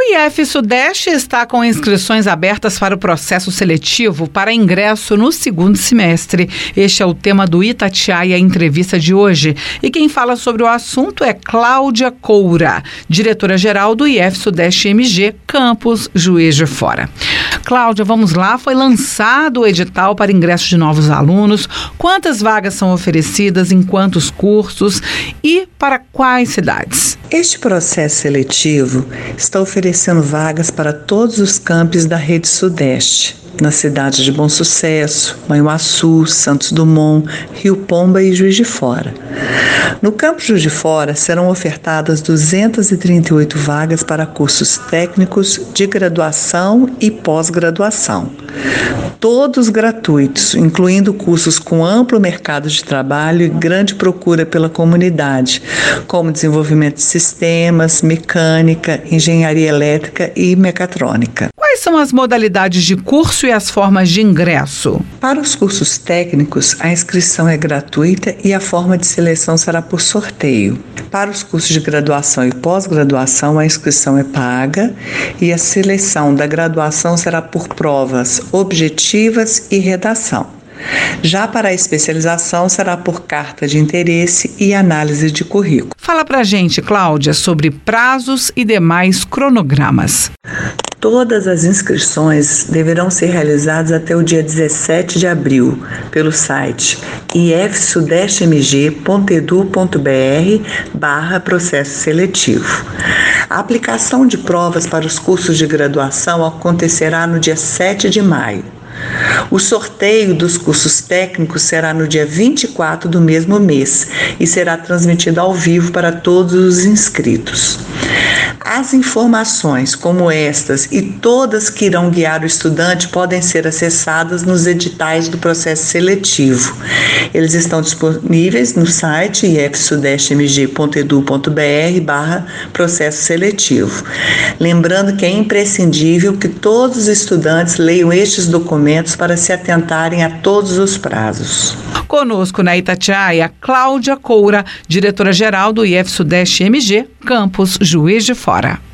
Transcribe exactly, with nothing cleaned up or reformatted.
I F Sudeste está com inscrições abertas para o processo seletivo para ingresso no segundo semestre. Este é o tema do Itatiaia Entrevista de hoje. E quem fala sobre o assunto é Cláudia Coura, diretora-geral do I F Sudeste M G, Campus Juiz de Fora. Cláudia, vamos lá. Foi lançado o edital para ingresso de novos alunos. Quantas vagas são oferecidas, em quantos cursos e para quais cidades? Este processo seletivo está oferecendo vagas para todos os campos da Rede Sudeste, nas cidades de Bom Sucesso, Manhuaçu, Santos Dumont, Rio Pomba e Juiz de Fora. No campus Juiz de Fora serão ofertadas duzentas e trinta e oito vagas para cursos técnicos de graduação e pós-graduação. Todos gratuitos, incluindo cursos com amplo mercado de trabalho e grande procura pela comunidade, como desenvolvimento de sistemas, mecânica, engenharia elétrica e mecatrônica. Quais são as modalidades de curso e as formas de ingresso? Para os cursos técnicos, a inscrição é gratuita e a forma de seleção será por sorteio. Para os cursos de graduação e pós-graduação, a inscrição é paga e a seleção da graduação será por provas objetivas e redação. Já para a especialização, será por carta de interesse e análise de currículo. Fala pra gente, Cláudia, sobre prazos e demais cronogramas. Todas as inscrições deverão ser realizadas até o dia dezessete de abril pelo site i f sudeste m g ponto e d u ponto b r barra processo seletivo. A aplicação de provas para os cursos de graduação acontecerá no dia sete de maio. O sorteio dos cursos técnicos será no dia vinte e quatro do mesmo mês e será transmitido ao vivo para todos os inscritos. As informações como estas e todas que irão guiar o estudante podem ser acessadas nos editais do processo seletivo. Eles estão disponíveis no site i f sudeste m g ponto e d u ponto b r barra processo seletivo. Lembrando que é imprescindível que todos os estudantes leiam estes documentos para se atentarem a todos os prazos. Conosco na Itatiaia, Cláudia Coura, diretora-geral do I F Sudeste M G, Campus Juiz de Fora.